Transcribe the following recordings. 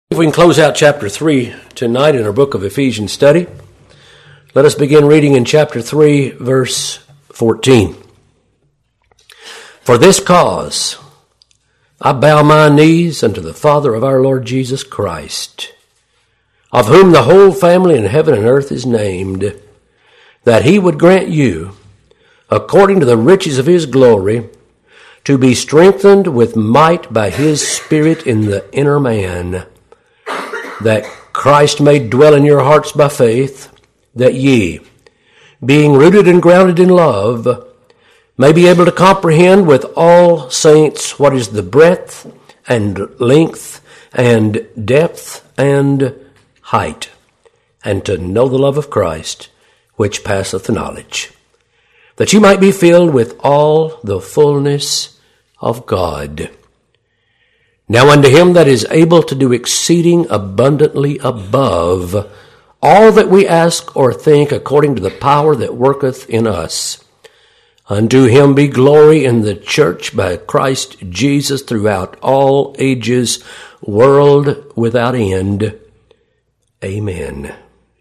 If we can close out chapter 3 tonight in our book of Ephesians study, let us begin reading in chapter 3, verse 14. For this cause I bow my knees unto the Father of our Lord Jesus Christ, of whom the whole family in heaven and earth is named, that he would grant you, according to the riches of his glory, to be strengthened with might by his Spirit in the inner man, that Christ may dwell in your hearts by faith, that ye, being rooted and grounded in love, may be able to comprehend with all saints what is the breadth and length and depth and height, and to know the love of Christ, which passeth knowledge, that ye might be filled with all the fullness of God. Now unto him that is able to do exceeding abundantly above all that we ask or think, according to the power that worketh in us, unto him be glory in the church by Christ Jesus throughout all ages, world without end. Amen.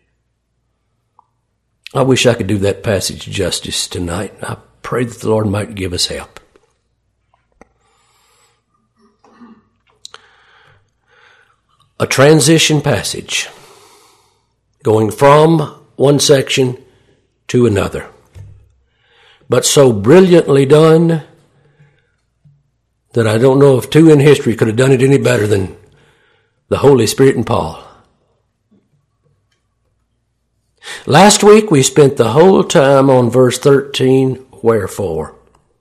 I wish I could do that passage justice tonight. I pray that the Lord might give us help. A transition passage, going from one section to another, but so brilliantly done that I don't know if two in history could have done it any better than the Holy Spirit and Paul. Last week we spent the whole time on verse 13, wherefore.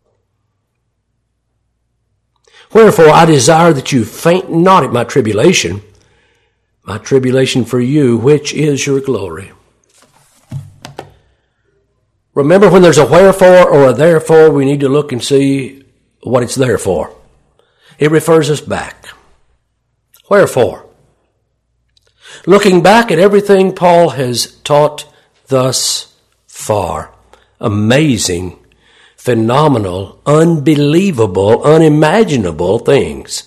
Wherefore I desire that you faint not at my tribulation for you, which is your glory. Remember, when there's a wherefore or a therefore, we need to look and see what it's there for. It refers us back. Wherefore? Looking back at everything Paul has taught thus far. Amazing, phenomenal, unbelievable, unimaginable things.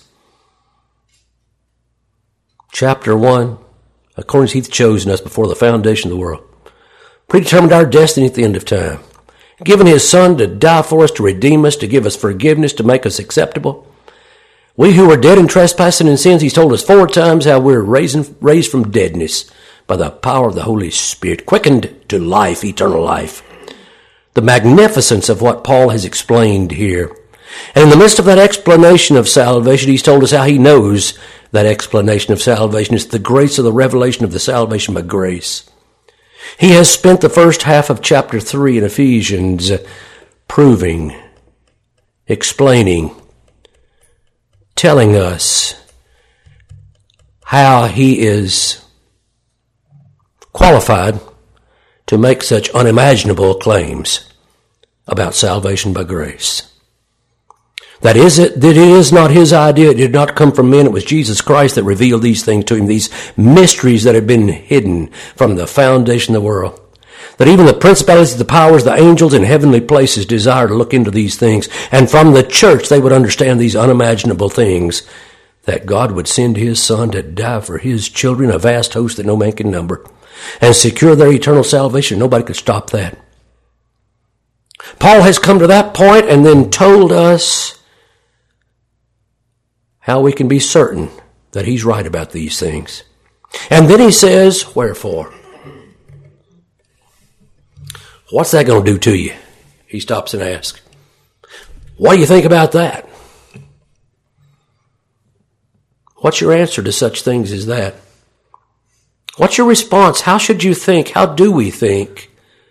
Chapter 1, according as he's chosen us before the foundation of the world, predetermined our destiny at the end of time, given his Son to die for us, to redeem us, to give us forgiveness, to make us acceptable. We who were dead in trespassing and sins, he's told us 4 times how we're raised from deadness by the power of the Holy Spirit, quickened to life, eternal life. The magnificence of what Paul has explained here. And in the midst of that explanation of salvation, he's told us how he knows that explanation of salvation is the grace of the revelation of the salvation by grace. He has spent the first half of chapter 3 in Ephesians proving, explaining, telling us how he is qualified to make such unimaginable claims about salvation by grace. That it is not his idea. It did not come from men. It was Jesus Christ that revealed these things to him, these mysteries that had been hidden from the foundation of the world. That even the principalities, the powers, the angels in heavenly places desire to look into these things. And from the church they would understand these unimaginable things. That God would send his Son to die for his children, a vast host that no man can number, and secure their eternal salvation. Nobody could stop that. Paul has come to that point and then told us how we can be certain that he's right about these things. And then he says, wherefore? What's that going to do to you? He stops and asks. What do you think about that? What's your answer to such things as that? What's your response? How should you think? How do we think?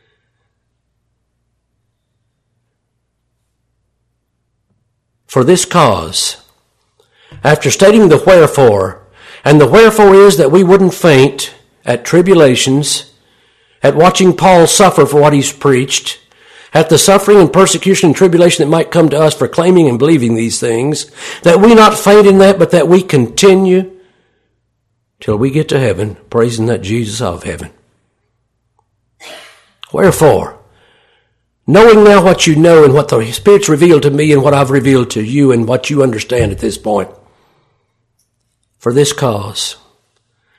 For this cause, after stating the wherefore, and the wherefore is that we wouldn't faint at tribulations, at watching Paul suffer for what he's preached, at the suffering and persecution and tribulation that might come to us for claiming and believing these things, that we not faint in that, but that we continue till we get to heaven, praising that Jesus of heaven. Wherefore? Knowing now what you know and what the Spirit's revealed to me and what I've revealed to you and what you understand at this point. For this cause,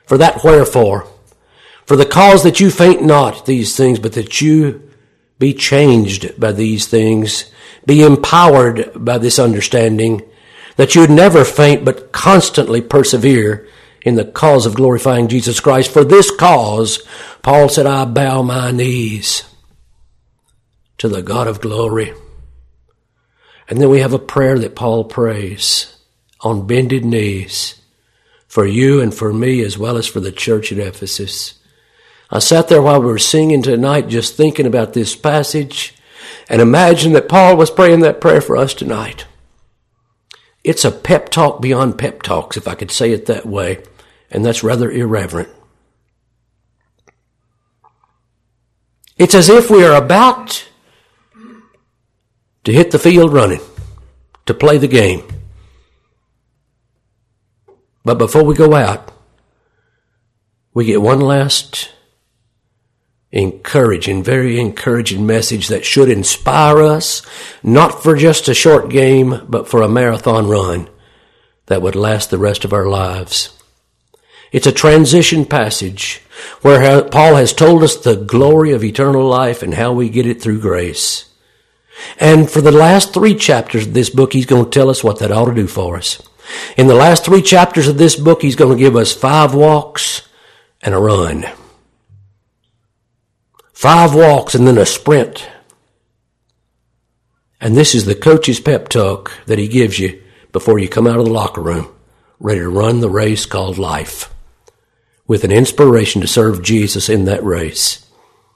For that wherefore, for the cause that you faint not these things, but that you be changed by these things, be empowered by this understanding, that you would never faint but constantly persevere in the cause of glorifying Jesus Christ. For this cause, Paul said, I bow my knees to the God of glory. And then we have a prayer that Paul prays on bended knees for you and for me as well as for the church at Ephesus. I sat there while we were singing tonight just thinking about this passage and imagined that Paul was praying that prayer for us tonight. It's a pep talk beyond pep talks, if I could say it that way, and that's rather irreverent. It's as if we are about to hit the field running, to play the game. But before we go out, we get one last very encouraging message that should inspire us, not for just a short game, but for a marathon run that would last the rest of our lives. It's a transition passage where Paul has told us the glory of eternal life and how we get it through grace. And for the last 3 chapters of this book, he's going to tell us what that ought to do for us. In the last 3 chapters of this book, he's going to give us 5 walks and a run. 5 walks and then a sprint. And this is the coach's pep talk that he gives you before you come out of the locker room, ready to run the race called life, with an inspiration to serve Jesus in that race.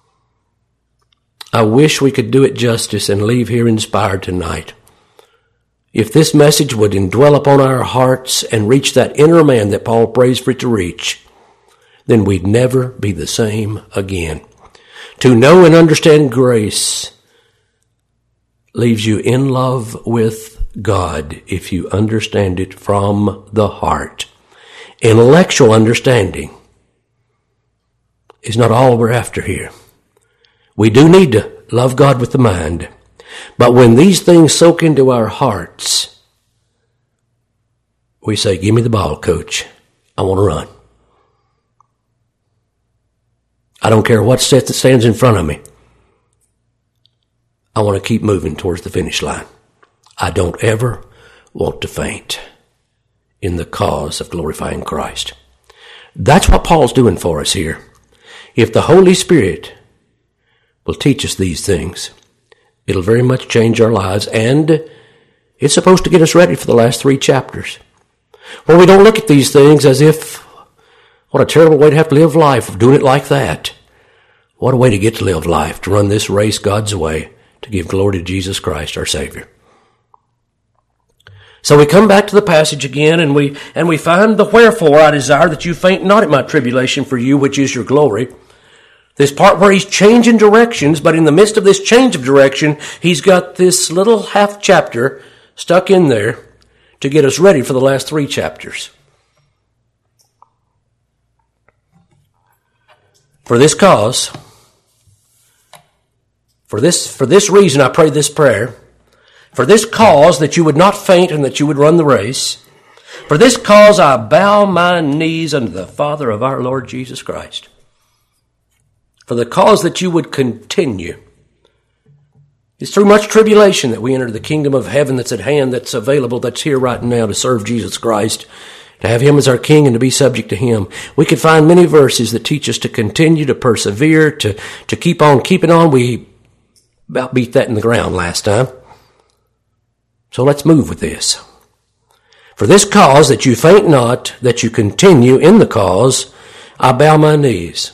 I wish we could do it justice and leave here inspired tonight. If this message would indwell upon our hearts and reach that inner man that Paul prays for it to reach, then we'd never be the same again. To know and understand grace leaves you in love with God if you understand it from the heart. Intellectual understanding is not all we're after here. We do need to love God with the mind. But when these things soak into our hearts, we say, give me the ball, coach. I want to run. I don't care what stands in front of me. I want to keep moving towards the finish line. I don't ever want to faint in the cause of glorifying Christ. That's what Paul's doing for us here. If the Holy Spirit will teach us these things, it'll very much change our lives, and it's supposed to get us ready for the last 3 chapters. Well, we don't look at these things as if, what a terrible way to have to live life, doing it like that. What a way to get to live life, to run this race God's way, to give glory to Jesus Christ, our Savior. So we come back to the passage again, and we find the wherefore I desire that you faint not at my tribulation for you, which is your glory. This part where he's changing directions, but in the midst of this change of direction, he's got this little half chapter stuck in there to get us ready for the last 3 chapters. For this cause, for this reason I pray this prayer, for this cause that you would not faint and that you would run the race, for this cause I bow my knees unto the Father of our Lord Jesus Christ. For the cause that you would continue. It's through much tribulation that we enter the kingdom of heaven that's at hand, that's available, that's here right now to serve Jesus Christ, to have him as our king and to be subject to him. We could find many verses that teach us to continue, to persevere, to keep on keeping on. We about beat that in the ground last time. So let's move with this. For this cause that you faint not, that you continue in the cause, I bow my knees.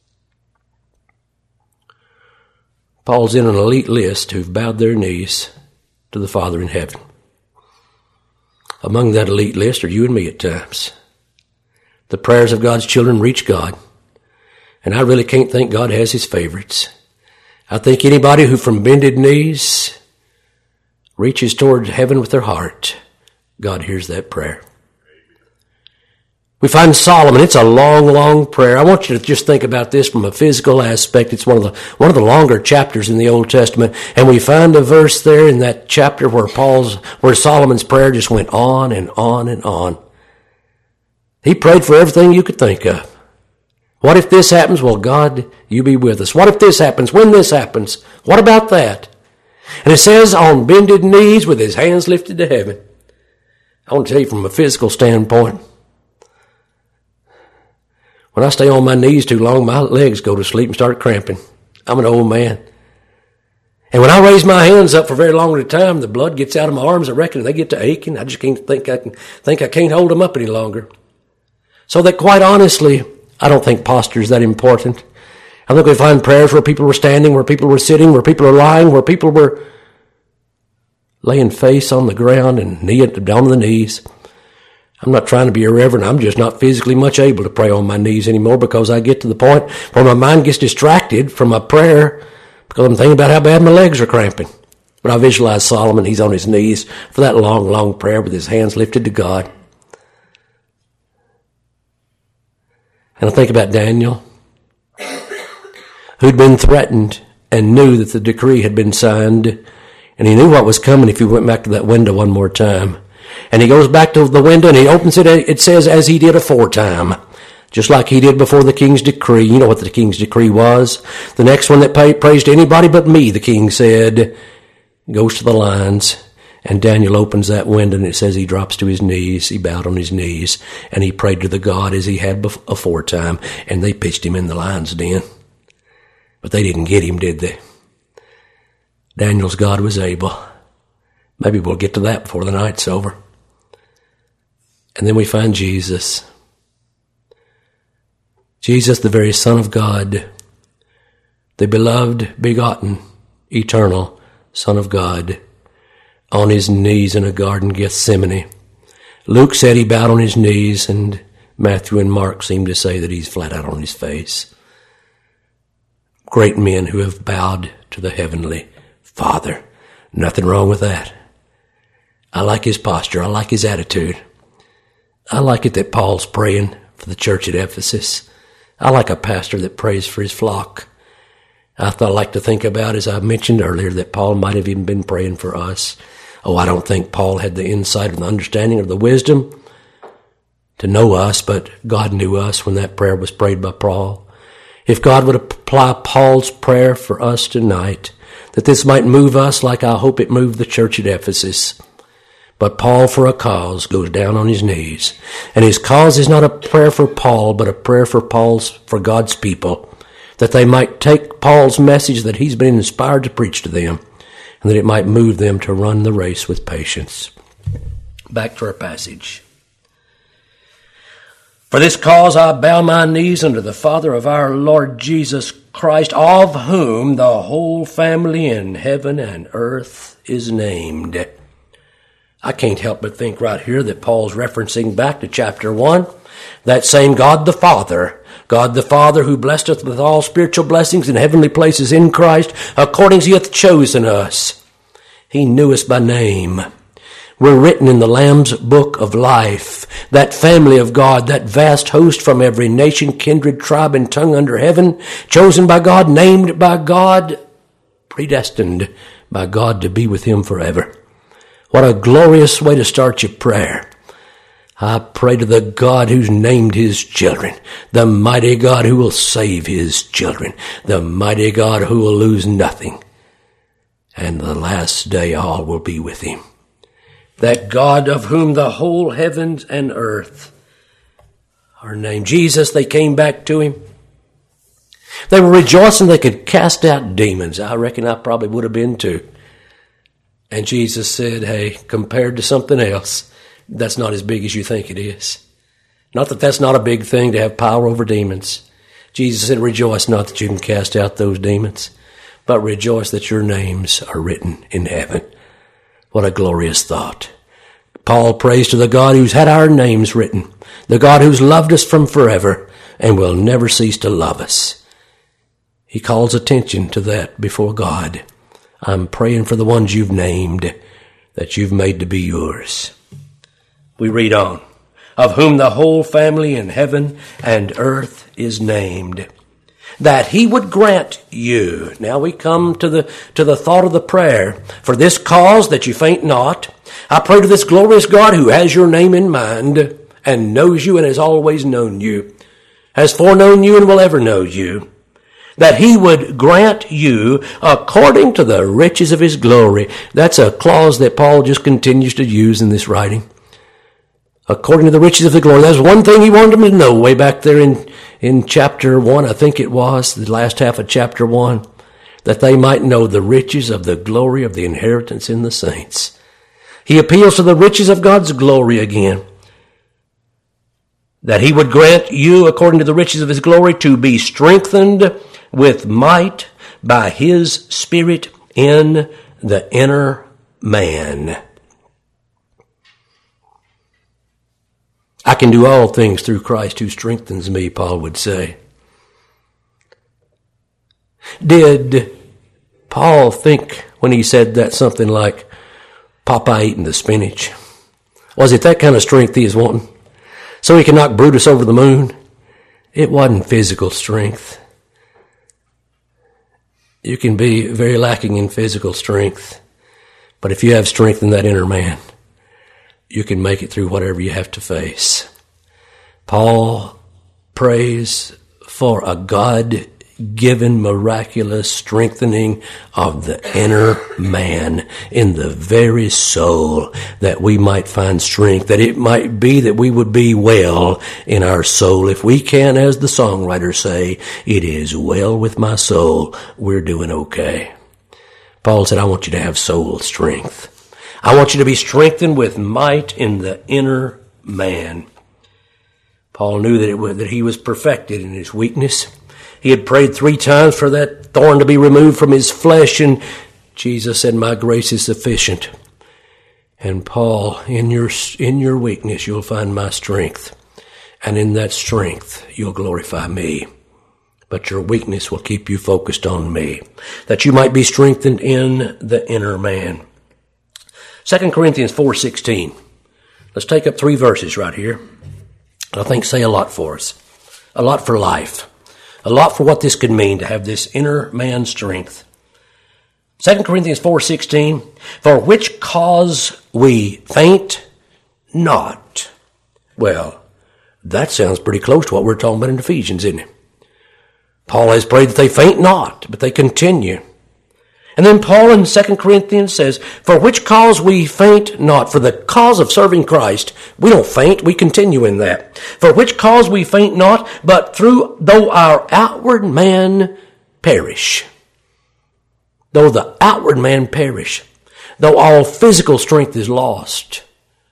Paul's in an elite list who've bowed their knees to the Father in heaven. Among that elite list are you and me at times. The prayers of God's children reach God. And I really can't think God has his favorites. I think anybody who from bended knees reaches toward heaven with their heart, God hears that prayer. We find Solomon. It's a long, long prayer. I want you to just think about this from a physical aspect. It's one of the longer chapters in the Old Testament, and we find a verse there in that chapter where Solomon's prayer just went on and on and on. He prayed for everything you could think of. What if this happens? Well, God, you be with us. What if this happens? When this happens? What about that? And it says, on bended knees with his hands lifted to heaven. I want to tell you from a physical standpoint, when I stay on my knees too long, my legs go to sleep and start cramping. I'm an old man. And when I raise my hands up for very long at a time, the blood gets out of my arms, I reckon, and they get to aching. I just can't think I can't hold them up any longer. So that quite honestly, I don't think posture is that important. I think we find prayers where people were standing, where people were sitting, where people are lying, where people were laying face on the ground and down on the knees. I'm not trying to be irreverent. I'm just not physically much able to pray on my knees anymore because I get to the point where my mind gets distracted from my prayer because I'm thinking about how bad my legs are cramping. But I visualize Solomon. He's on his knees for that long, long prayer with his hands lifted to God. And I think about Daniel, who'd been threatened and knew that the decree had been signed, and he knew what was coming if he went back to that window one more time. And he goes back to the window and he opens it, it says, as he did aforetime, just like he did before the king's decree. You know what the king's decree was? The next one that prays to anybody but me, the king said, goes to the lions. And Daniel opens that window and it says he drops to his knees, he bowed on his knees, and he prayed to the God as he had aforetime, and they pitched him in the lion's den. But they didn't get him, did they? Daniel's God was able. Maybe we'll get to that before the night's over. And then we find Jesus. Jesus, the very Son of God, the beloved, begotten, eternal Son of God, on his knees in a garden Gethsemane. Luke said he bowed on his knees, and Matthew and Mark seem to say that he's flat out on his face. Great men who have bowed to the heavenly Father. Nothing wrong with that. I like his posture. I like his attitude. I like it that Paul's praying for the church at Ephesus. I like a pastor that prays for his flock. I like to think about, as I mentioned earlier, that Paul might have even been praying for us. Oh, I don't think Paul had the insight or the understanding or the wisdom to know us, but God knew us when that prayer was prayed by Paul. If God would apply Paul's prayer for us tonight, that this might move us like I hope it moved the church at Ephesus. But Paul, for a cause, goes down on his knees. And his cause is not a prayer for Paul, but a prayer for God's people, that they might take Paul's message that he's been inspired to preach to them, and that it might move them to run the race with patience. Back to our passage. For this cause I bow my knees unto the Father of our Lord Jesus Christ, of whom the whole family in heaven and earth is named. I can't help but think right here that Paul's referencing back to chapter 1, that same God the Father who blessed us with all spiritual blessings in heavenly places in Christ, according as he hath chosen us. He knew us by name. We're written in the Lamb's book of life, that family of God, that vast host from every nation, kindred, tribe, and tongue under heaven, chosen by God, named by God, predestined by God to be with him forever. What a glorious way to start your prayer. I pray to the God who's named his children, the mighty God who will save his children, the mighty God who will lose nothing, and the last day all will be with him. That God of whom the whole heavens and earth are named. Jesus, they came back to him. They were rejoicing they could cast out demons. I reckon I probably would have been too. And Jesus said, hey, compared to something else, that's not as big as you think it is. Not that that's not a big thing to have power over demons. Jesus said, rejoice not that you can cast out those demons, but rejoice that your names are written in heaven. What a glorious thought. Paul prays to the God who's had our names written, the God who's loved us from forever and will never cease to love us. He calls attention to that before God. I'm praying for the ones you've named, that you've made to be yours. We read on. Of whom the whole family in heaven and earth is named, that he would grant you. Now we come to the thought of the prayer. For this cause that you faint not, I pray to this glorious God who has your name in mind, and knows you and has always known you, has foreknown you and will ever know you, that he would grant you according to the riches of his glory. That's a clause that Paul just continues to use in this writing. According to the riches of the glory. That's one thing he wanted them to know way back there in chapter 1, I think it was, the last half of chapter 1, that they might know the riches of the glory of the inheritance in the saints. He appeals to the riches of God's glory again. That he would grant you, according to the riches of his glory, to be strengthened with might by his Spirit in the inner man. I can do all things through Christ who strengthens me, Paul would say. Did Paul think when he said that something like Popeye eating the spinach? Was it that kind of strength he was wanting? So he can knock Brutus over the moon? It wasn't physical strength. You can be very lacking in physical strength, but if you have strength in that inner man, you can make it through whatever you have to face. Paul prays for a God-given miraculous strengthening of the inner man in the very soul, that we might find strength, that it might be that we would be well in our soul. If we can, as the songwriters say, it is well with my soul, we're doing okay. Paul said, I want you to have soul strength. I want you to be strengthened with might in the inner man. Paul knew that he was perfected in his weakness. He had prayed 3 times for that thorn to be removed from his flesh, and Jesus said, my grace is sufficient. And Paul, in your weakness, you'll find my strength. And in that strength, you'll glorify me. But your weakness will keep you focused on me, that you might be strengthened in the inner man. 2 Corinthians 4:16. Let's take up 3 verses right here. I think say a lot for us. A lot for life. A lot for what this could mean to have this inner man strength. 2 Corinthians 4:16. For which cause we faint not. Well, that sounds pretty close to what we're talking about in Ephesians, isn't it? Paul has prayed that they faint not, but they continue. And then Paul in 2 Corinthians says, for which cause we faint not. For the cause of serving Christ, we don't faint, we continue in that. For which cause we faint not, but though our outward man perish. Though the outward man perish. Though all physical strength is lost.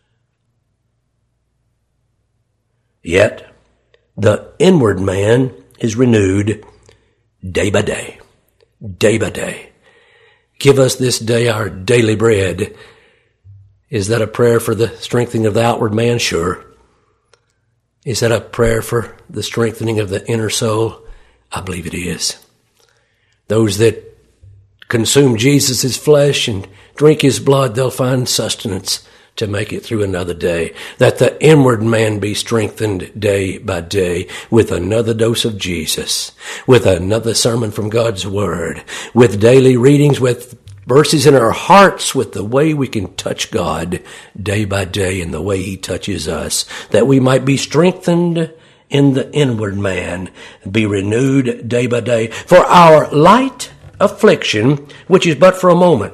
Yet the inward man is renewed day by day. Day by day. Give us this day our daily bread. Is that a prayer for the strengthening of the outward man? Sure. Is that a prayer for the strengthening of the inner soul? I believe it is. Those that consume Jesus' flesh and drink his blood, they'll find sustenance to make it through another day. That the inward man be strengthened day by day with another dose of Jesus, with another sermon from God's Word, with daily readings, with verses in our hearts, with the way we can touch God day by day and the way he touches us, that we might be strengthened in the inward man, be renewed day by day. For our light affliction, which is but for a moment.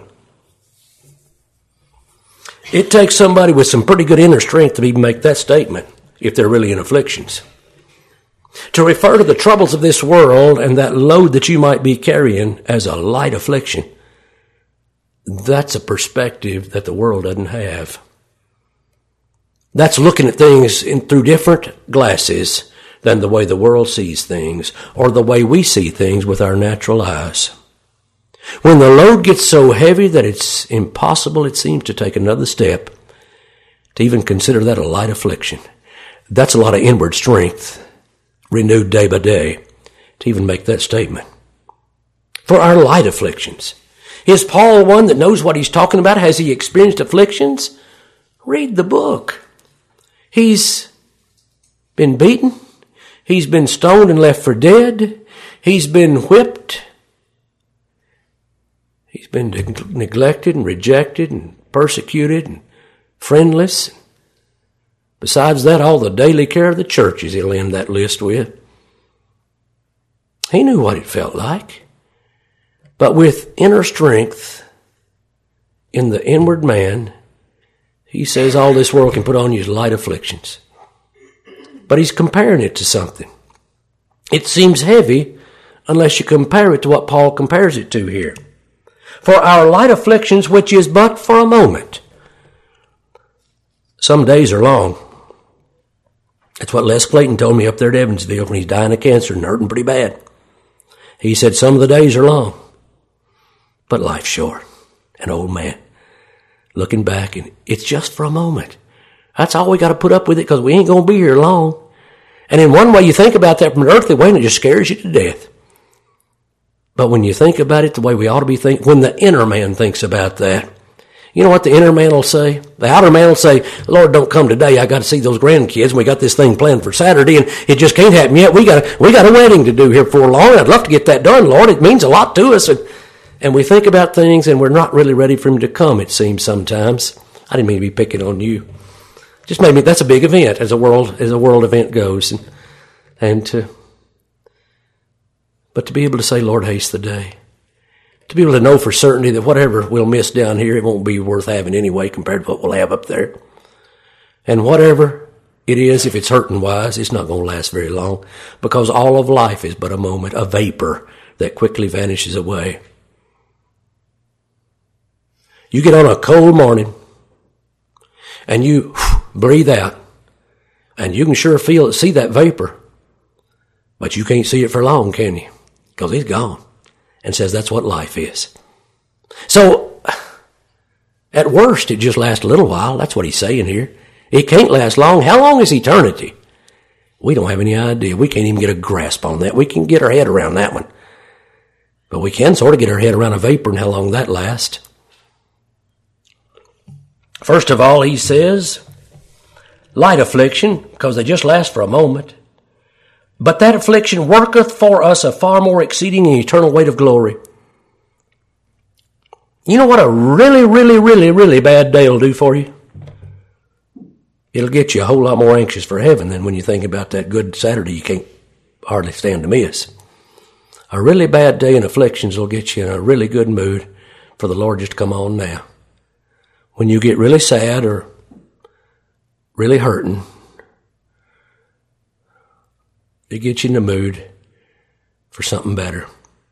It takes somebody with some pretty good inner strength to even make that statement, if they're really in afflictions. To refer to the troubles of this world and that load that you might be carrying as a light affliction, that's a perspective that the world doesn't have. That's looking at things through different glasses than the way the world sees things, or the way we see things with our natural eyes. When the load gets so heavy that it's impossible, it seems, to take another step, to even consider that a light affliction. That's a lot of inward strength, renewed day by day, to even make that statement. For our light afflictions. Is Paul one that knows what he's talking about? Has he experienced afflictions? Read the book. He's been beaten. He's been stoned and left for dead. He's been whipped. He's been neglected and rejected and persecuted and friendless. Besides that, all the daily care of the churches he'll end that list with. He knew what it felt like. But with inner strength in the inward man, he says all this world can put on you is light afflictions. But he's comparing it to something. It seems heavy unless you compare it to what Paul compares it to here. For our light afflictions, which is but for a moment. Some days are long. That's what Les Clayton told me up there at Evansville when he's dying of cancer and hurting pretty bad. He said some of the days are long, but life's short. An old man looking back, and it's just for a moment. That's all we got to put up with it because we ain't going to be here long. And in one way, you think about that from an earthly way, and it just scares you to death. But when you think about it the way we ought to be thinking, when the inner man thinks about that, you know what the inner man will say? The outer man will say, Lord, don't come today. I got to see those grandkids. We got this thing planned for Saturday, and it just can't happen yet. We got a wedding to do here before long. I'd love to get that done, Lord. It means a lot to us. And we think about things, and we're not really ready for him to come, it seems sometimes. I didn't mean to be picking on you. Just maybe that's a big event as a world event goes. But to be able to say, Lord, haste the day. To be able to know for certainty that whatever we'll miss down here, it won't be worth having anyway compared to what we'll have up there. And whatever it is, if it's hurting wise, it's not going to last very long because all of life is but a moment, a vapor that quickly vanishes away. You get on a cold morning and you breathe out and you can sure see that vapor, but you can't see it for long, can you? Because it's gone. And says that's what life is. So, at worst, it just lasts a little while. That's what he's saying here. It can't last long. How long is eternity? We don't have any idea. We can't even get a grasp on that. We can get our head around that one. But we can sort of get our head around a vapor and how long that lasts. First of all, he says, light affliction, because they just last for a moment. But that affliction worketh for us a far more exceeding and eternal weight of glory. You know what a really, really, really, really bad day will do for you? It'll get you a whole lot more anxious for heaven than when you think about that good Saturday you can't hardly stand to miss. A really bad day in afflictions will get you in a really good mood for the Lord just to come on now. When you get really sad or really hurting, it gets you in the mood for something better.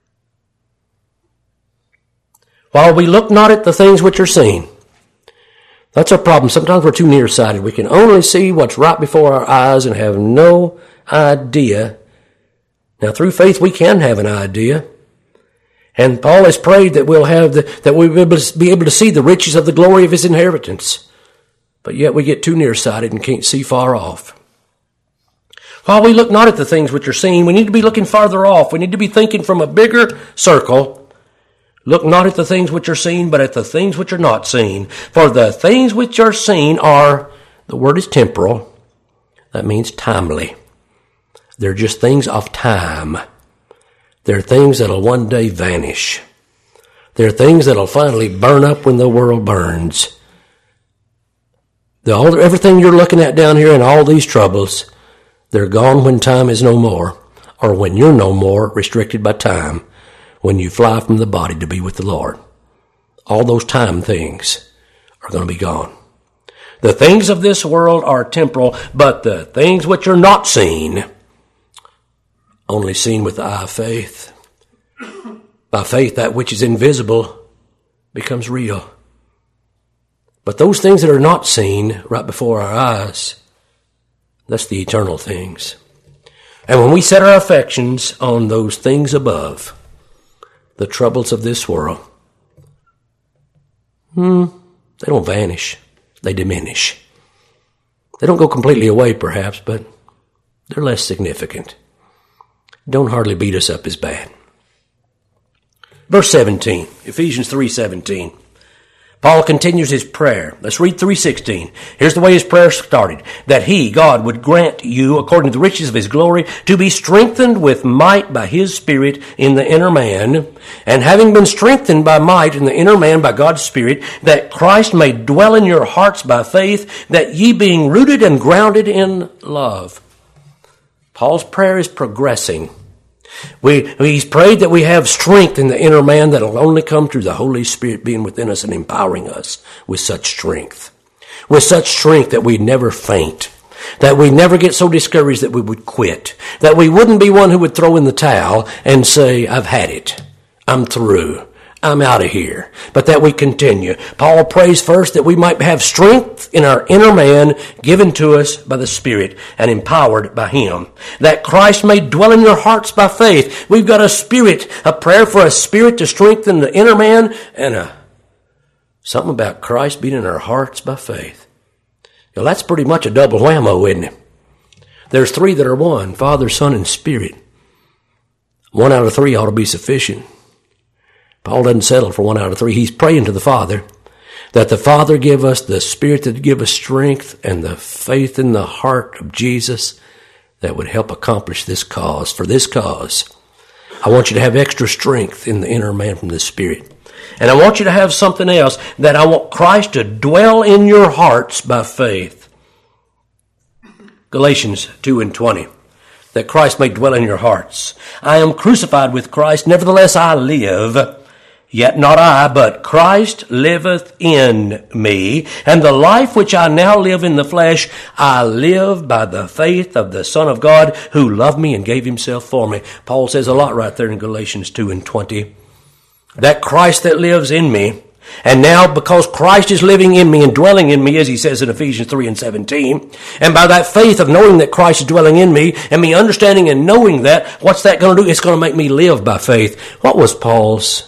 While we look not at the things which are seen. That's our problem. Sometimes we're too nearsighted. We can only see what's right before our eyes and have no idea. Now, through faith, we can have an idea. And Paul has prayed that we'll be able to see the riches of the glory of his inheritance. But yet we get too nearsighted and can't see far off. While we look not at the things which are seen, we need to be looking farther off. We need to be thinking from a bigger circle. Look not at the things which are seen, but at the things which are not seen. For the things which are seen are, the word is temporal. That means timely. They're just things of time. They're things that'll one day vanish. They're things that'll finally burn up when the world burns. Everything you're looking at down here and all these troubles, they're gone when time is no more, or when you're no more restricted by time, when you fly from the body to be with the Lord. All those time things are going to be gone. The things of this world are temporal, but the things which are not seen, only seen with the eye of faith. By faith, that which is invisible becomes real. But those things that are not seen right before our eyes, that's the eternal things. And when we set our affections on those things above, the troubles of this world, they don't vanish. They diminish. They don't go completely away, perhaps, but they're less significant. Don't hardly beat us up as bad. Verse 17, Ephesians 3:17. Paul continues his prayer. Let's read 3:16. Here's the way his prayer started. That he, God, would grant you, according to the riches of his glory, to be strengthened with might by his Spirit in the inner man, and having been strengthened by might in the inner man by God's Spirit, that Christ may dwell in your hearts by faith, that ye being rooted and grounded in love. Paul's prayer is progressing. He's prayed that we have strength in the inner man that will only come through the Holy Spirit being within us and empowering us with such strength. With such strength that we never faint. That we never get so discouraged that we would quit. That we wouldn't be one who would throw in the towel and say, I've had it. I'm through. I'm out of here. But that we continue. Paul prays first that we might have strength in our inner man given to us by the Spirit and empowered by Him. That Christ may dwell in your hearts by faith. We've got a prayer for a Spirit to strengthen the inner man, and something about Christ being in our hearts by faith. Now that's pretty much a double whammo, isn't it? There's three that are one, Father, Son, and Spirit. 1 out of 3 ought to be sufficient. Paul doesn't settle for 1 out of 3. He's praying to the Father that the Father give us the Spirit that give us strength and the faith in the heart of Jesus that would help accomplish this cause. For this cause, I want you to have extra strength in the inner man from the Spirit. And I want you to have something else, that I want Christ to dwell in your hearts by faith. Galatians 2:20. That Christ may dwell in your hearts. I am crucified with Christ, nevertheless I live. Yet not I, but Christ liveth in me. And the life which I now live in the flesh, I live by the faith of the Son of God, who loved me and gave himself for me. Paul says a lot right there in Galatians 2:20. That Christ that lives in me, and now because Christ is living in me and dwelling in me, as he says in Ephesians 3:17, and by that faith of knowing that Christ is dwelling in me, and me understanding and knowing that, what's that going to do? It's going to make me live by faith. What was Paul's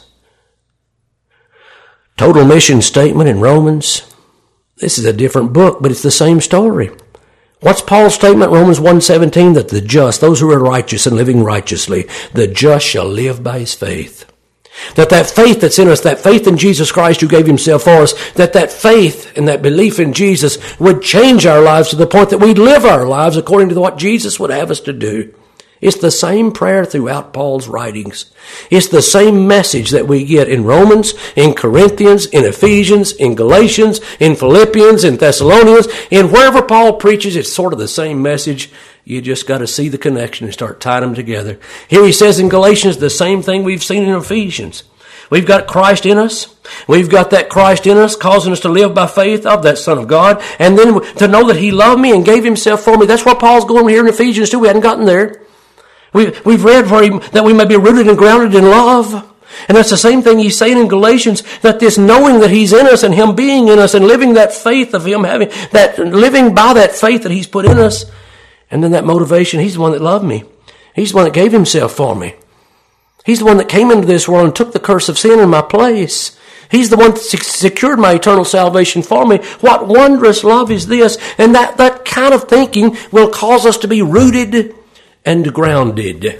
total mission statement in Romans? This is a different book, but it's the same story. What's Paul's statement, Romans 1:17? That the just, those who are righteous and living righteously, the just shall live by his faith. That faith that's in us, that faith in Jesus Christ who gave himself for us, that faith and that belief in Jesus would change our lives to the point that we'd live our lives according to what Jesus would have us to do. It's the same prayer throughout Paul's writings. It's the same message that we get in Romans, in Corinthians, in Ephesians, in Galatians, in Philippians, in Thessalonians. In wherever Paul preaches, it's sort of the same message. You just got to see the connection and start tying them together. Here he says in Galatians the same thing we've seen in Ephesians. We've got Christ in us. We've got that Christ in us causing us to live by faith of that Son of God. And then to know that he loved me and gave himself for me. That's where Paul's going here in Ephesians 2. We hadn't gotten there. We've read for him that we may be rooted and grounded in love. And that's the same thing he's saying in Galatians, that this knowing that he's in us and him being in us and living that faith of him having that, living by that faith that he's put in us. And then that motivation, he's the one that loved me. He's the one that gave himself for me. He's the one that came into this world and took the curse of sin in my place. He's the one that secured my eternal salvation for me. What wondrous love is this? And that kind of thinking will cause us to be rooted and grounded.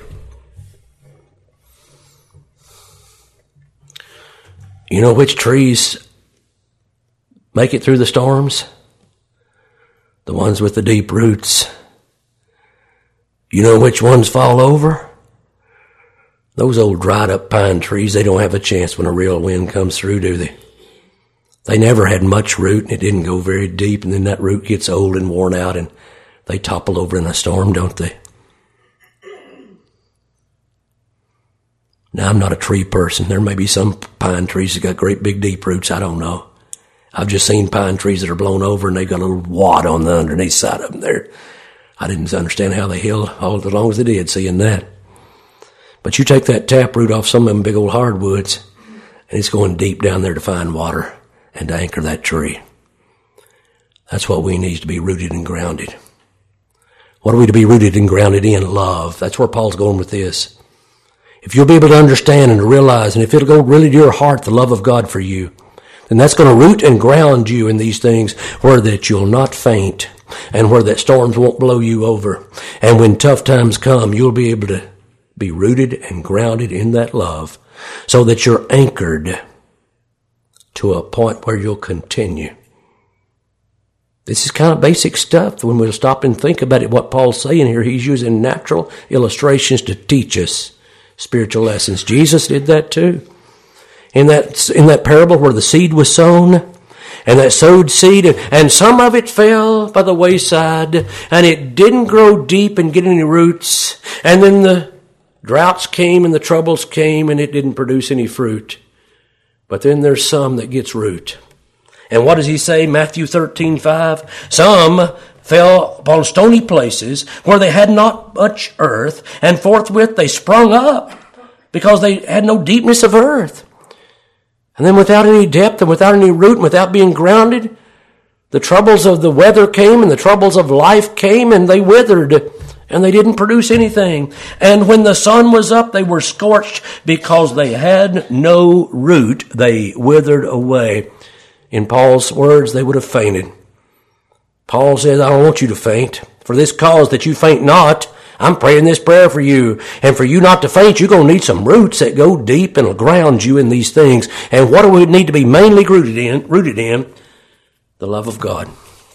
You know which trees make it through the storms? The ones with the deep roots. You know which ones fall over? Those old dried up pine trees, they don't have a chance when a real wind comes through, do they? They never had much root and it didn't go very deep, and then that root gets old and worn out and they topple over in a storm, don't they? Now, I'm not a tree person. There may be some pine trees that got great big deep roots. I don't know. I've just seen pine trees that are blown over and they've got a little wad on the underneath side of them there. I didn't understand how they held all as long as they did, seeing that. But you take that taproot off some of them big old hardwoods, and it's going deep down there to find water and to anchor that tree. That's what we need, to be rooted and grounded. What are we to be rooted and grounded in? Love. That's where Paul's going with this. If you'll be able to understand and to realize, and if it'll go really to your heart, the love of God for you, then that's going to root and ground you in these things where that you'll not faint and where that storms won't blow you over. And when tough times come, you'll be able to be rooted and grounded in that love so that you're anchored to a point where you'll continue. This is kind of basic stuff when we'll stop and think about it, what Paul's saying here. He's using natural illustrations to teach us spiritual lessons. Jesus did that too. In that parable where the seed was sown, and that sowed seed, and some of it fell by the wayside, and it didn't grow deep and get any roots, and then the droughts came and the troubles came, and it didn't produce any fruit. But then there's some that gets root. And what does he say? Matthew 13:5. Some fell upon stony places where they had not much earth, and forthwith they sprung up because they had no deepness of earth. And then without any depth and without any root and without being grounded, the troubles of the weather came and the troubles of life came, and they withered and they didn't produce anything. And when the sun was up, they were scorched because they had no root. They withered away. In Paul's words, they would have fainted. Paul says, I don't want you to faint. For this cause that you faint not, I'm praying this prayer for you. And for you not to faint, you're going to need some roots that go deep and will ground you in these things. And what do we need to be mainly rooted in? The love of God.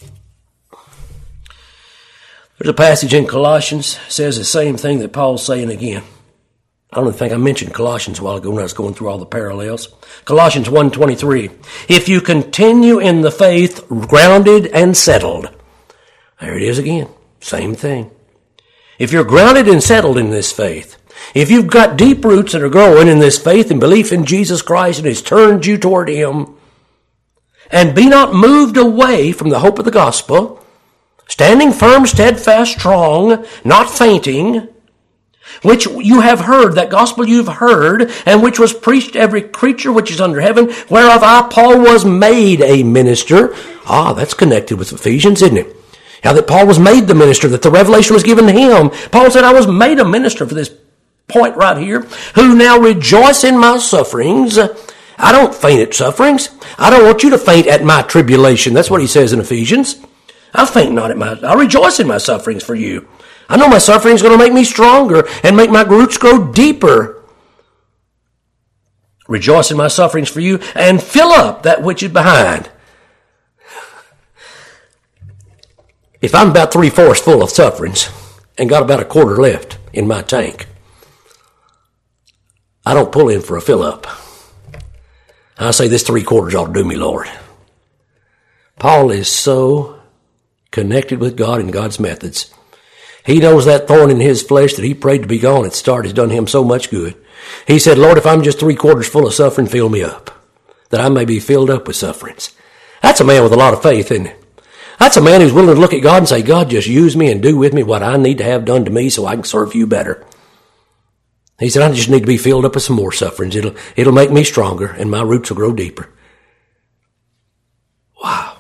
There's a passage in Colossians that says the same thing that Paul's saying again. I don't think I mentioned Colossians a while ago when I was going through all the parallels. Colossians 1:23. If you continue in the faith, grounded and settled. There it is again. Same thing. If you're grounded and settled in this faith, if you've got deep roots that are growing in this faith and belief in Jesus Christ and it's turned you toward Him, and be not moved away from the hope of the gospel, standing firm, steadfast, strong, not fainting, which you have heard, that gospel you've heard, and which was preached to every creature which is under heaven, whereof I, Paul, was made a minister. That's connected with Ephesians, isn't it? How that Paul was made the minister, that the revelation was given to him. Paul said, I was made a minister for this point right here, who now rejoice in my sufferings. I don't faint at sufferings. I don't want you to faint at my tribulation. That's what he says in Ephesians. I rejoice in my sufferings for you. I know my suffering is going to make me stronger and make my roots grow deeper. Rejoice in my sufferings for you and fill up that which is behind. If I'm about 3/4 full of sufferings and got about 1/4 left in my tank, I don't pull in for a fill up. I say this 3/4 ought to do me, Lord. Paul is so connected with God and God's methods. He knows that thorn in his flesh that he prayed to be gone at the start has done him so much good. He said, Lord, if I'm just 3/4 full of suffering, fill me up, that I may be filled up with sufferings. That's a man with a lot of faith, isn't it? That's a man who's willing to look at God and say, God, just use me and do with me what I need to have done to me so I can serve you better. He said, I just need to be filled up with some more sufferings. It'll make me stronger and my roots will grow deeper. Wow.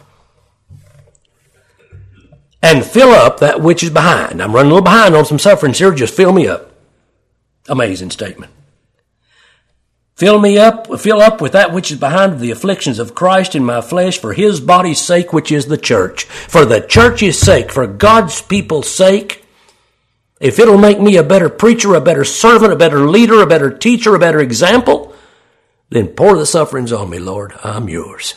And fill up that which is behind. I'm running a little behind on some sufferings here. Just fill me up. Amazing statement. Fill up with that which is behind the afflictions of Christ in my flesh for his body's sake, which is the church. For the church's sake, for God's people's sake. If it'll make me a better preacher, a better servant, a better leader, a better teacher, a better example, then pour the sufferings on me, Lord. I'm yours.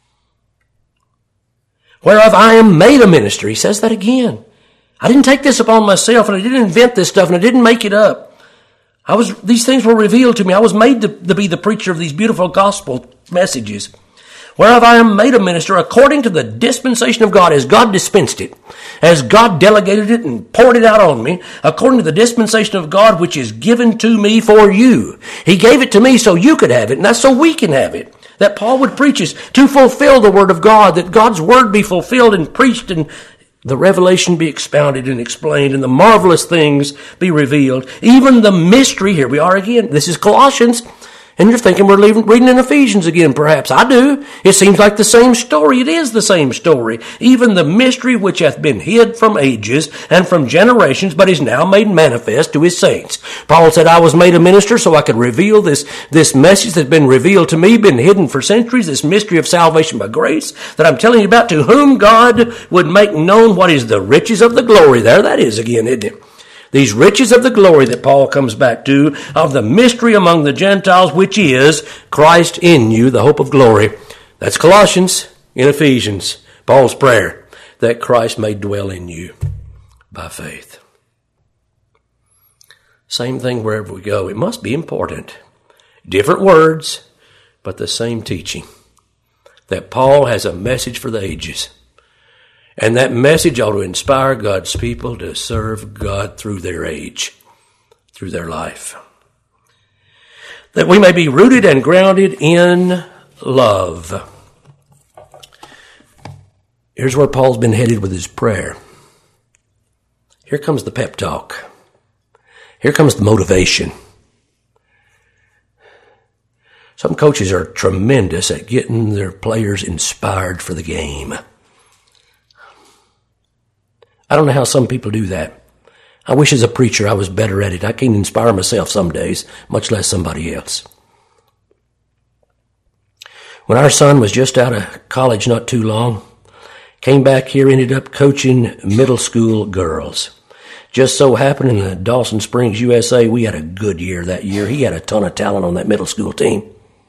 Whereof I am made a minister. He says that again. I didn't take this upon myself, and I didn't invent this stuff, and I didn't make it up. These things were revealed to me. I was made to be the preacher of these beautiful gospel messages. Whereof I am made a minister according to the dispensation of God, as God dispensed it, as God delegated it and poured it out on me, according to the dispensation of God which is given to me for you. He gave it to me so you could have it, and that's so we can have it. That Paul would preach us to fulfill the word of God, that God's word be fulfilled and preached, and the revelation be expounded and explained, and the marvelous things be revealed. Even the mystery, here we are again. This is Colossians. And you're thinking we're reading in Ephesians again, perhaps. I do. It seems like the same story. It is the same story. Even the mystery which hath been hid from ages and from generations, but is now made manifest to his saints. Paul said, I was made a minister so I could reveal this message that's been revealed to me, been hidden for centuries, this mystery of salvation by grace that I'm telling you about, to whom God would make known what is the riches of the glory. There that is again, isn't it? These riches of the glory that Paul comes back to, of the mystery among the Gentiles, which is Christ in you, the hope of glory. That's Colossians in Ephesians, Paul's prayer, that Christ may dwell in you by faith. Same thing wherever we go. It must be important. Different words, but the same teaching. That Paul has a message for the ages. And that message ought to inspire God's people to serve God through their age, through their life. That we may be rooted and grounded in love. Here's where Paul's been headed with his prayer. Here comes the pep talk. Here comes the motivation. Some coaches are tremendous at getting their players inspired for the game. I don't know how some people do that. I wish as a preacher I was better at it. I can't inspire myself some days, much less somebody else. When our son was just out of college not too long, came back here, ended up coaching middle school girls. Just so happened in the Dawson Springs, USA, we had a good year that year. He had a ton of talent on that middle school team.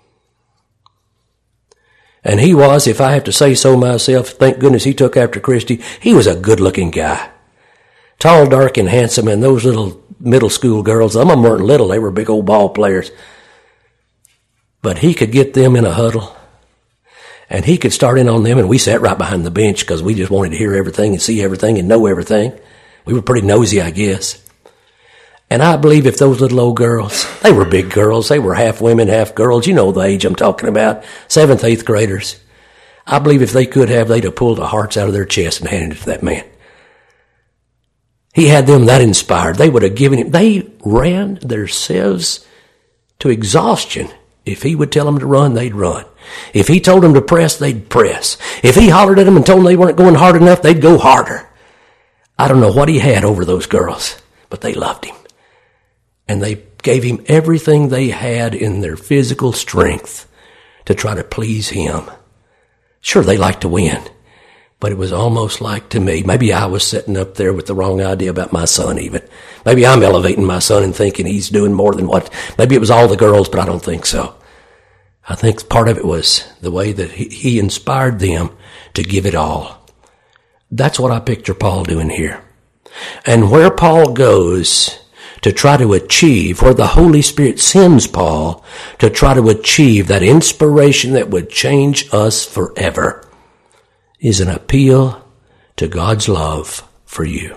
And he was, if I have to say so myself, thank goodness he took after Christy, he was a good-looking guy. Tall, dark, and handsome, and those little middle school girls, some of them weren't little, they were big old ball players. But he could get them in a huddle, and he could start in on them, and we sat right behind the bench because we just wanted to hear everything and see everything and know everything. We were pretty nosy, I guess. And I believe if those little old girls, they were big girls, they were half women, half girls, you know the age I'm talking about, 7th, 8th graders. I believe if they could have, they'd have pulled the hearts out of their chest and handed it to that man. He had them that inspired. They would have given him, they ran themselves to exhaustion. If he would tell them to run, they'd run. If he told them to press, they'd press. If he hollered at them and told them they weren't going hard enough, they'd go harder. I don't know what he had over those girls, but they loved him. And they gave him everything they had in their physical strength to try to please him. Sure, they liked to win, but it was almost like to me, maybe I was sitting up there with the wrong idea about my son even. Maybe I'm elevating my son and thinking he's doing more than what, maybe it was all the girls, but I don't think so. I think part of it was the way that he inspired them to give it all. That's what I picture Paul doing here. And where Paul goes to try to achieve, where the Holy Spirit sends Paul to try to achieve that inspiration that would change us forever, is an appeal to God's love for you.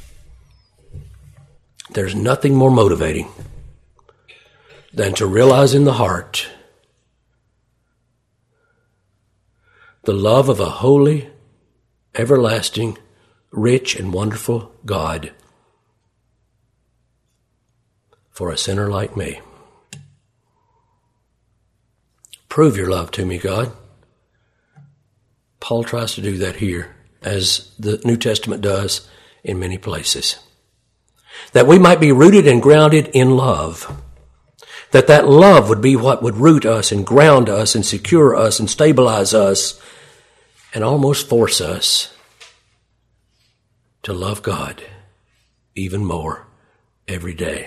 There's nothing more motivating than to realize in the heart the love of a holy, everlasting, rich, and wonderful God for a sinner like me. Prove your love to me, God. Paul tries to do that here, as the New Testament does in many places. That we might be rooted and grounded in love. That love would be what would root us and ground us and secure us and stabilize us and almost force us to love God even more every day.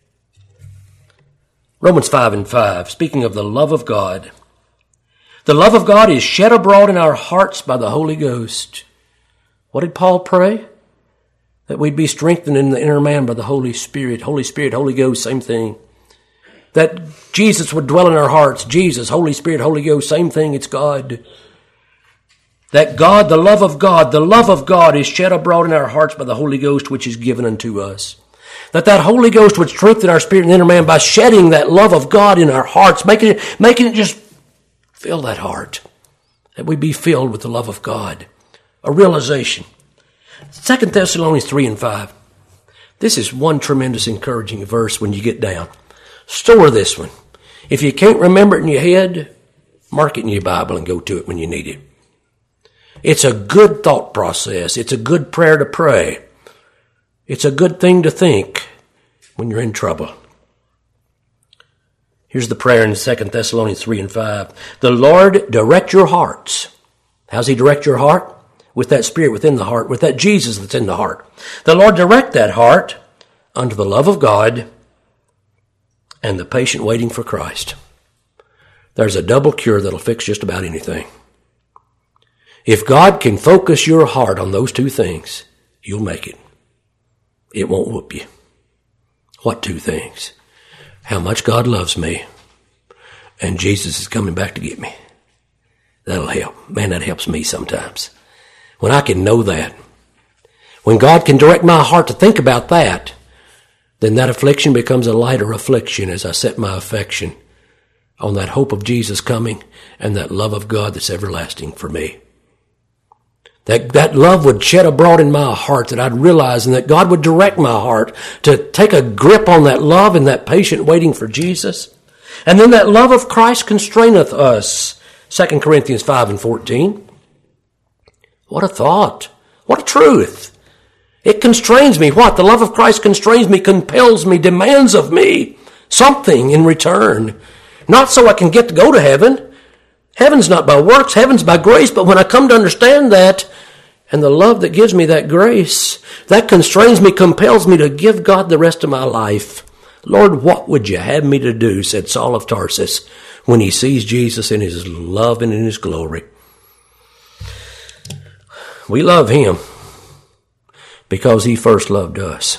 Romans 5:5, speaking of the love of God. The love of God is shed abroad in our hearts by the Holy Ghost. What did Paul pray? That we'd be strengthened in the inner man by the Holy Spirit. Holy Spirit, Holy Ghost, same thing. That Jesus would dwell in our hearts. Jesus, Holy Spirit, Holy Ghost, same thing, it's God. That God, the love of God is shed abroad in our hearts by the Holy Ghost, which is given unto us. That Holy Ghost would strengthen our spirit and inner man by shedding that love of God in our hearts, making it just fill that heart. That we be filled with the love of God. A realization. 2 Thessalonians 3:5. This is one tremendous encouraging verse when you get down. Store this one. If you can't remember it in your head, mark it in your Bible and go to it when you need it. It's a good thought process. It's a good prayer to pray. It's a good thing to think when you're in trouble. Here's the prayer in 2 Thessalonians 3:5. The Lord direct your hearts. How's he direct your heart? With that spirit within the heart, with that Jesus that's in the heart. The Lord direct that heart unto the love of God and the patient waiting for Christ. There's a double cure that'll fix just about anything. If God can focus your heart on those two things, you'll make it. It won't whoop you. What two things? How much God loves me, and Jesus is coming back to get me. That'll help. Man, that helps me sometimes. When I can know that, when God can direct my heart to think about that, then that affliction becomes a lighter affliction as I set my affection on that hope of Jesus coming and that love of God that's everlasting for me. That love would shed abroad in my heart, that I'd realize, and that God would direct my heart to take a grip on that love and that patient waiting for Jesus. And then that love of Christ constraineth us. 2 Corinthians 5:14. What a thought. What a truth. It constrains me. What? The love of Christ constrains me, compels me, demands of me something in return. Not so I can get to go to heaven. Heaven's not by works, heaven's by grace. But when I come to understand that, and the love that gives me that grace, that constrains me, compels me to give God the rest of my life. Lord, what would you have me to do, said Saul of Tarsus, when he sees Jesus in his love and in his glory. We love him because he first loved us.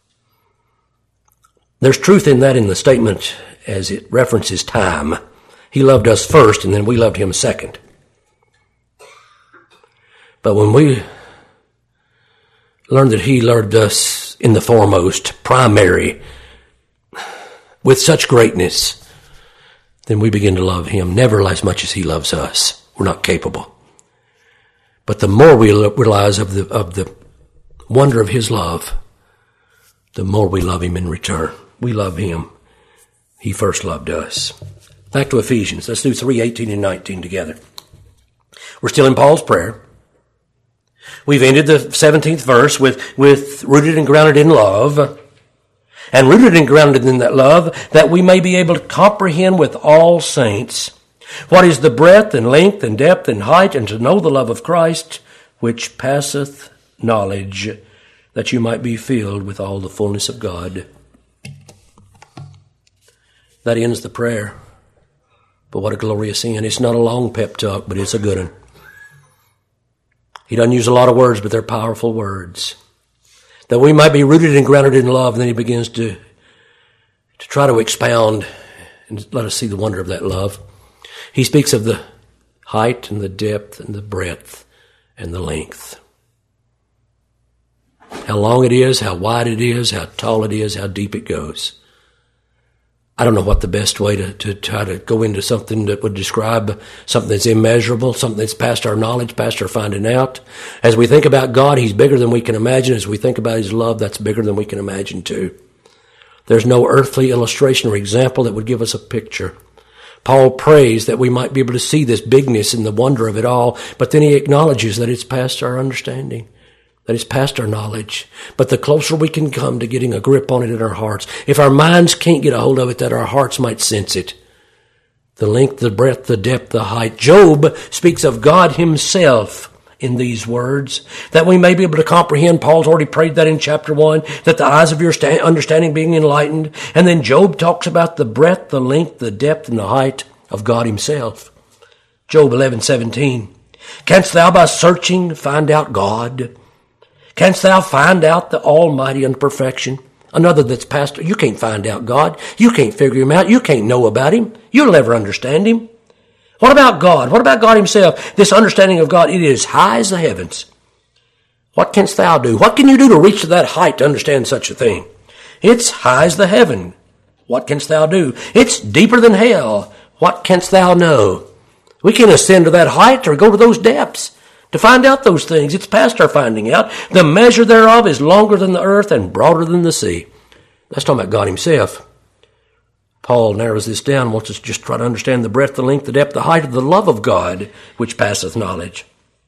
There's truth in that in the statement as it references time. He loved us first, and then we loved him second. But when we learn that he loved us in the foremost, primary, with such greatness, then we begin to love him, never as much as he loves us. We're not capable. But the more we realize of the wonder of his love, the more we love him in return. We love him. He first loved us. Back to Ephesians. Let's do 3:18 and 19 together. We're still in Paul's prayer. We've ended the 17th verse with rooted and grounded in love. And rooted and grounded in that love, that we may be able to comprehend with all saints what is the breadth and length and depth and height, and to know the love of Christ, which passeth knowledge, that you might be filled with all the fullness of God. That ends the prayer. But what a glorious end. It's not a long pep talk, but it's a good one. He doesn't use a lot of words, but they're powerful words. That we might be rooted and grounded in love. And then he begins to try to expound and let us see the wonder of that love. He speaks of the height and the depth and the breadth and the length. How long it is, how wide it is, how tall it is, how deep it goes. I don't know what the best way to try to go into something that would describe something that's immeasurable, something that's past our knowledge, past our finding out. As we think about God, he's bigger than we can imagine. As we think about his love, that's bigger than we can imagine too. There's no earthly illustration or example that would give us a picture. Paul prays that we might be able to see this bigness and the wonder of it all, but then he acknowledges that it's past our understanding. That is past our knowledge. But the closer we can come to getting a grip on it in our hearts, if our minds can't get a hold of it, that our hearts might sense it. The length, the breadth, the depth, the height. Job speaks of God himself in these words, that we may be able to comprehend. Paul's already prayed that in chapter 1, that the eyes of your understanding being enlightened. And then Job talks about the breadth, the length, the depth, and the height of God himself. Job 11:17. Canst thou by searching find out God? Canst thou find out the almighty imperfection? Another that's past, you can't find out God. You can't figure him out. You can't know about him. You'll never understand him. What about God? What about God himself? This understanding of God, it is high as the heavens. What canst thou do? What can you do to reach to that height to understand such a thing? It's high as the heaven. What canst thou do? It's deeper than hell. What canst thou know? We can ascend to that height or go to those depths to find out those things. It's past our finding out. The measure thereof is longer than the earth and broader than the sea. That's talking about God himself. Paul narrows this down, wants us to just try to understand the breadth, the length, the depth, the height of the love of God, which passeth knowledge.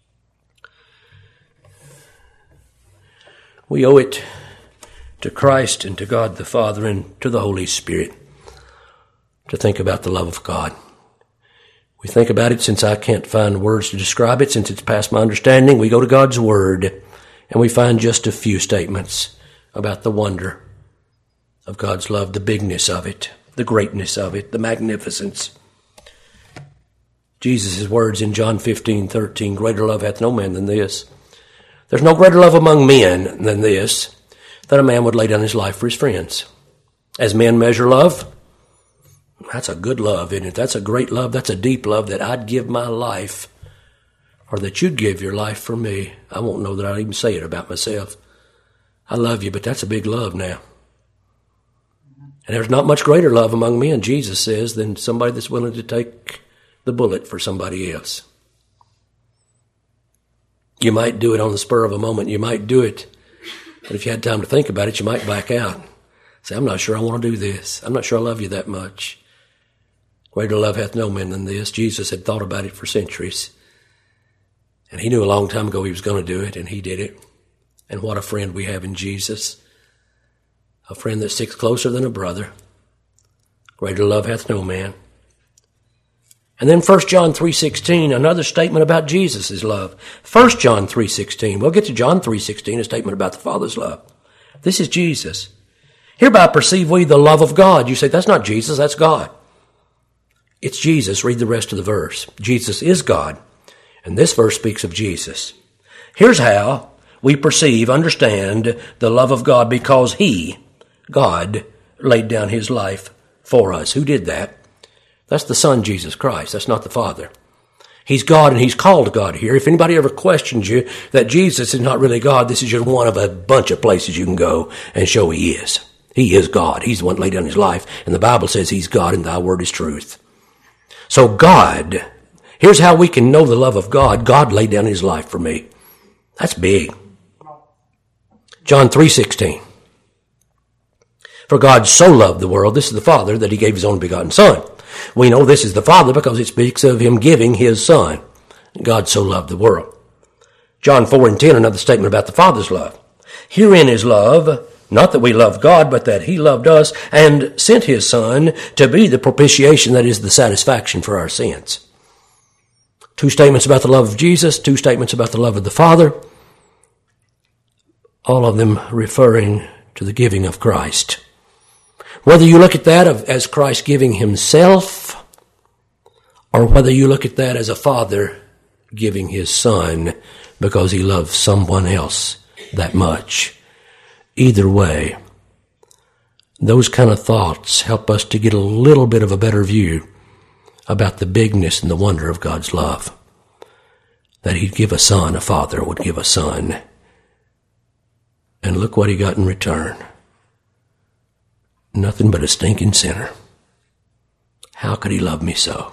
We owe it to Christ and to God the Father and to the Holy Spirit to think about the love of God. We think about it, since I can't find words to describe it, since it's past my understanding, we go to God's Word and we find just a few statements about the wonder of God's love, the bigness of it, the greatness of it, the magnificence. Jesus' words in John 15:13, greater love hath no man than this. There's no greater love among men than this, that a man would lay down his life for his friends. As men measure love, that's a good love, isn't it? That's a great love. That's a deep love, that I'd give my life, or that you'd give your life for me. I won't know that I'd even say it about myself. I love you, but that's a big love now. And there's not much greater love among men, Jesus says, than somebody that's willing to take the bullet for somebody else. You might do it on the spur of a moment. You might do it, but if you had time to think about it, you might back out. Say, I'm not sure I want to do this. I'm not sure I love you that much. Greater love hath no man than this. Jesus had thought about it for centuries. And he knew a long time ago he was going to do it, and he did it. And what a friend we have in Jesus. A friend that sticks closer than a brother. Greater love hath no man. And then 1 John 3:16, another statement about Jesus' love. 1 John 3:16. We'll get to John 3:16, a statement about the Father's love. This is Jesus. Hereby perceive we the love of God. You say, that's not Jesus, that's God. It's Jesus. Read the rest of the verse. Jesus is God. And this verse speaks of Jesus. Here's how we perceive, understand the love of God, because He, God, laid down His life for us. Who did that? That's the Son, Jesus Christ. That's not the Father. He's God, and He's called God here. If anybody ever questions you that Jesus is not really God, this is just one of a bunch of places you can go and show He is. He is God. He's the one that laid down His life. And the Bible says He's God, and Thy word is truth. So God, here's how we can know the love of God. God laid down His life for me. That's big. John 3:16. For God so loved the world, this is the Father, that He gave His only begotten Son. We know this is the Father because it speaks of Him giving His Son. God so loved the world. John 4:10, another statement about the Father's love. Herein is love, not that we love God, but that He loved us and sent His Son to be the propitiation, that is the satisfaction for our sins. Two statements about the love of Jesus, two statements about the love of the Father, all of them referring to the giving of Christ. Whether you look at that as Christ giving Himself, or whether you look at that as a father giving His Son because He loves someone else that much. Either way, those kind of thoughts help us to get a little bit of a better view about the bigness and the wonder of God's love. That He'd give a son, a father would give a son. And look what He got in return. Nothing but a stinking sinner. How could He love me so?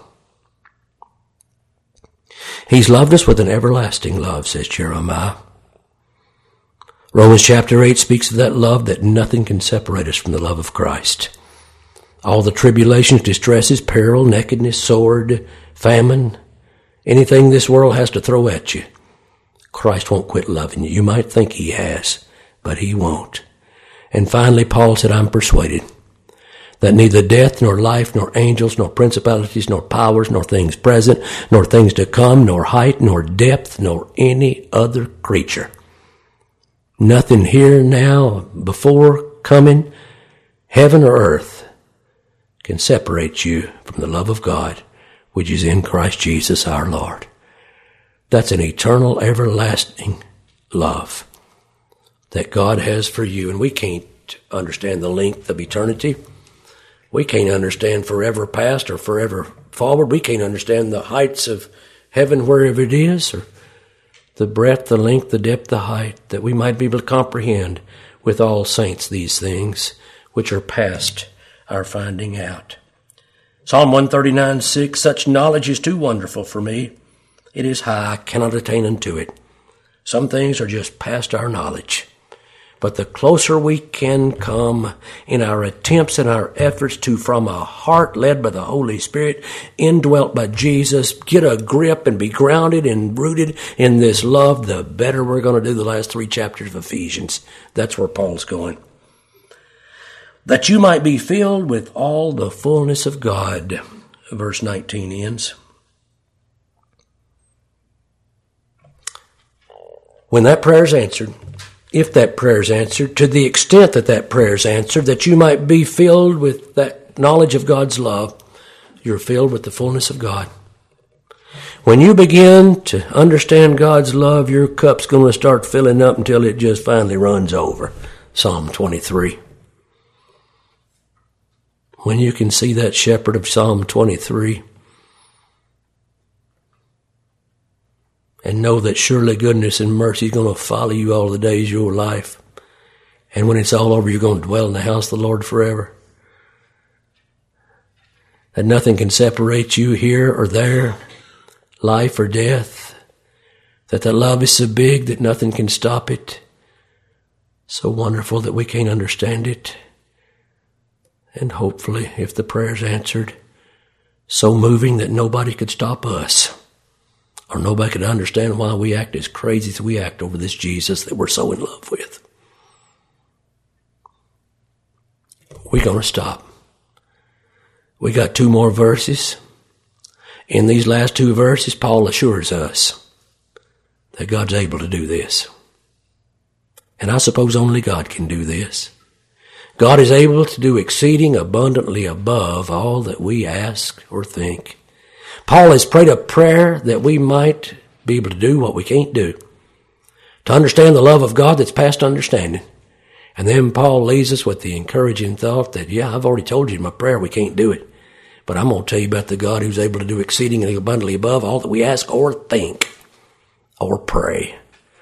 He's loved us with an everlasting love, says Jeremiah. Romans chapter 8 speaks of that love, that nothing can separate us from the love of Christ. All the tribulations, distresses, peril, nakedness, sword, famine, anything this world has to throw at you, Christ won't quit loving you. You might think He has, but He won't. And finally, Paul said, I'm persuaded that neither death, nor life, nor angels, nor principalities, nor powers, nor things present, nor things to come, nor height, nor depth, nor any other creature, nothing here, now, before, coming, heaven or earth, can separate you from the love of God, which is in Christ Jesus our Lord. That's an eternal, everlasting love that God has for you. And we can't understand the length of eternity. We can't understand forever past or forever forward. We can't understand the heights of heaven, wherever it is, or the breadth, the length, the depth, the height, that we might be able to comprehend with all saints these things which are past our finding out. Psalm 139:6, such knowledge is too wonderful for me. It is high, I cannot attain unto it. Some things are just past our knowledge. But the closer we can come in our attempts and our efforts to, from a heart led by the Holy Spirit, indwelt by Jesus, get a grip and be grounded and rooted in this love, the better we're going to do the last 3 chapters of Ephesians. That's where Paul's going. That you might be filled with all the fullness of God. Verse 19 ends. When that prayer is answered, if that prayer is answered, to the extent that that prayer is answered, that you might be filled with that knowledge of God's love, you're filled with the fullness of God. When you begin to understand God's love, your cup's going to start filling up until it just finally runs over. Psalm 23. When you can see that shepherd of Psalm 23 and know that surely goodness and mercy is going to follow you all the days of your life, and when it's all over, you're going to dwell in the house of the Lord forever, that nothing can separate you here or there, life or death, that the love is so big that nothing can stop it, so wonderful that we can't understand it, and hopefully, if the prayer's answered, so moving that nobody could stop us, or nobody could understand why we act as crazy as we act over this Jesus that we're so in love with. We're going to stop. We got 2 more verses. In these last 2 verses, Paul assures us that God's able to do this. And I suppose only God can do this. God is able to do exceeding abundantly above all that we ask or think. Paul has prayed a prayer that we might be able to do what we can't do, to understand the love of God that's past understanding. And then Paul leaves us with the encouraging thought that, yeah, I've already told you in my prayer we can't do it. But I'm going to tell you about the God who's able to do exceedingly abundantly above all that we ask or think or pray.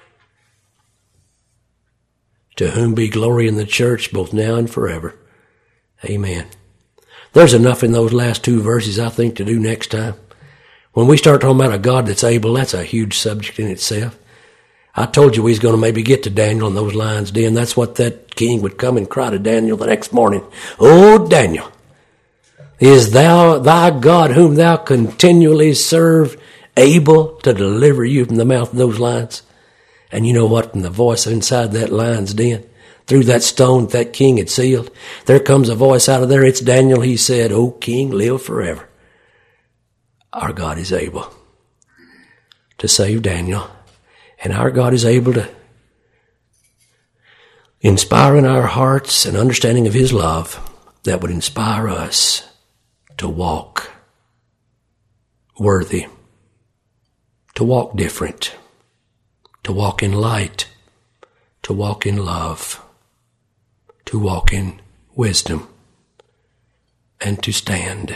To whom be glory in the church both now and forever. Amen. There's enough in those last 2 verses, I think, to do next time. When we start talking about a God that's able, that's a huge subject in itself. I told you we was going to maybe get to Daniel in those lion's den. That's what that king would come and cry to Daniel the next morning. Oh, Daniel, is thy God whom thou continually serve able to deliver you from the mouth of those lions? And you know what? From the voice inside that lion's den, through that stone that king had sealed, there comes a voice out of there. It's Daniel. He said, "O king, live forever." Our God is able to save Daniel. And our God is able to inspire in our hearts an understanding of His love that would inspire us to walk worthy, to walk different, to walk in light, to walk in love, to walk in wisdom, and to stand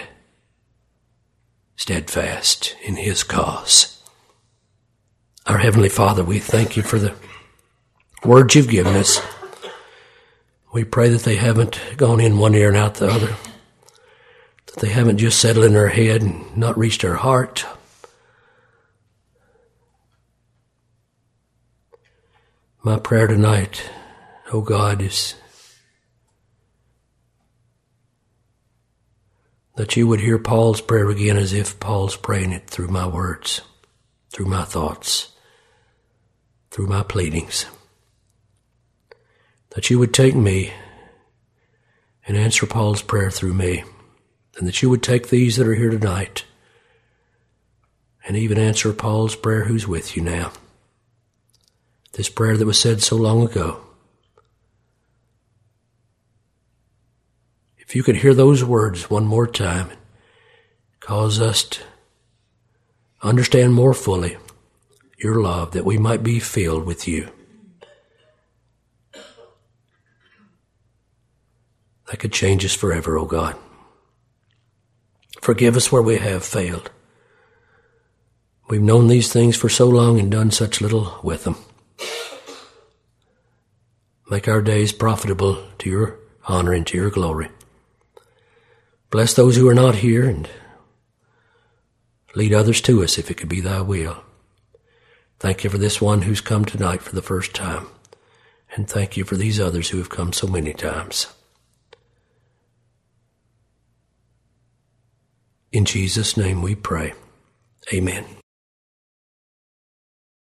steadfast in His cause. Our Heavenly Father, we thank You for the words You've given us. We pray that they haven't gone in one ear and out the other, that they haven't just settled in our head and not reached our heart. My prayer tonight, oh God, is that You would hear Paul's prayer again as if Paul's praying it through my words, through my thoughts, through my pleadings. That You would take me and answer Paul's prayer through me, and that You would take these that are here tonight and even answer Paul's prayer who's with You now. This prayer that was said so long ago. If You could hear those words one more time, cause us to understand more fully Your love, that we might be filled with You. That could change us forever, oh God. Forgive us where we have failed. We've known these things for so long and done such little with them. Make our days profitable to Your honor and to Your glory. Bless those who are not here and lead others to us if it could be Thy will. Thank You for this one who's come tonight for the first time. And thank You for these others who have come so many times. In Jesus' name we pray. Amen.